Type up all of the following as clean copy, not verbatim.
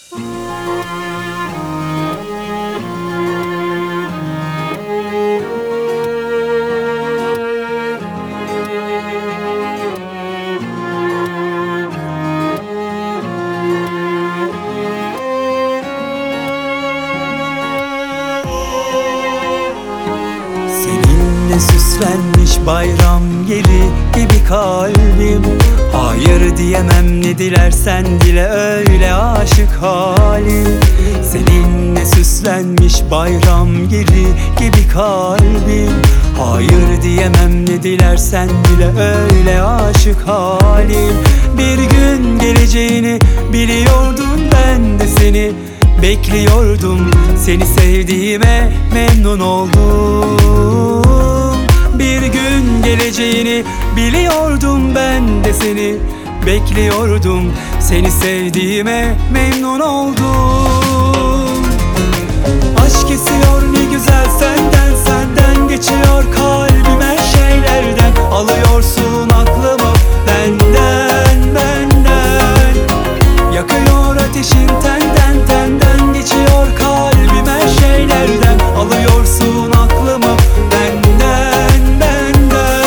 Seninle süslenmiş bayram yeri gibi kalbim. Hayır diyemem, ne dilersen dile, öyle aşık halim. Seninle süslenmiş bayram yeri gibi kalbim. Hayır diyemem, ne dilersen dile, öyle aşık halim. Bir gün geleceğini biliyordum, ben de seni bekliyordum. Seni sevdiğime memnun oldum. Bir gün geleceğini biliyordum, ben de seni bekliyordum. Seni sevdiğime memnun oldum. Aşk esiyor ne güzel senden, senden geçiyor kalbim her şeylerden. Alıyorsun aklımı benden, benden. Yakıyor ateşin tenden, tenden geçiyor kalbim her şeylerden. Alıyorsun aklımı benden, benden.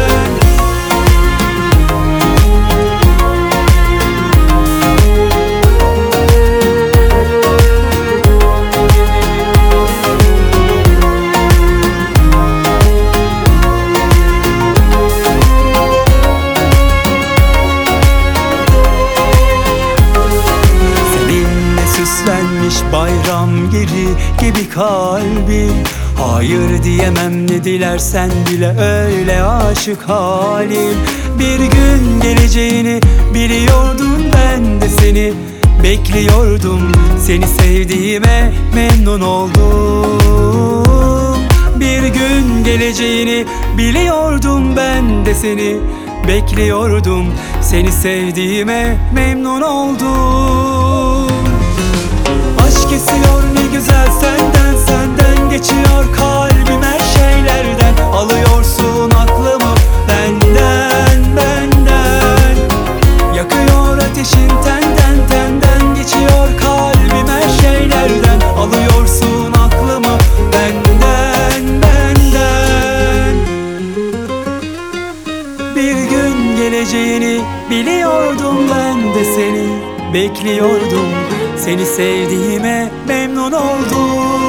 Süslenmiş bayram yeri gibi kalbim. Hayır diyemem, ne dilersen dile, öyle aşık halim. Bir gün geleceğini biliyordum, ben de seni bekliyordum. Seni sevdiğime memnun oldum. Bir gün geleceğini biliyordum, ben de seni bekliyordum. Seni sevdiğime memnun oldum. Aşk esiyor ne güzel senden, senden geçiyor kalbim her şeylerden. Alıyorsun aklımı benden, benden. Yakıyor ateşin tenden, tenden geçiyor kalbim her şeylerden. Alıyorsun aklımı benden, benden. Bir gün geleceğini biliyordum, ben de seni bekliyordum. Seni sevdiğime memnun oldum.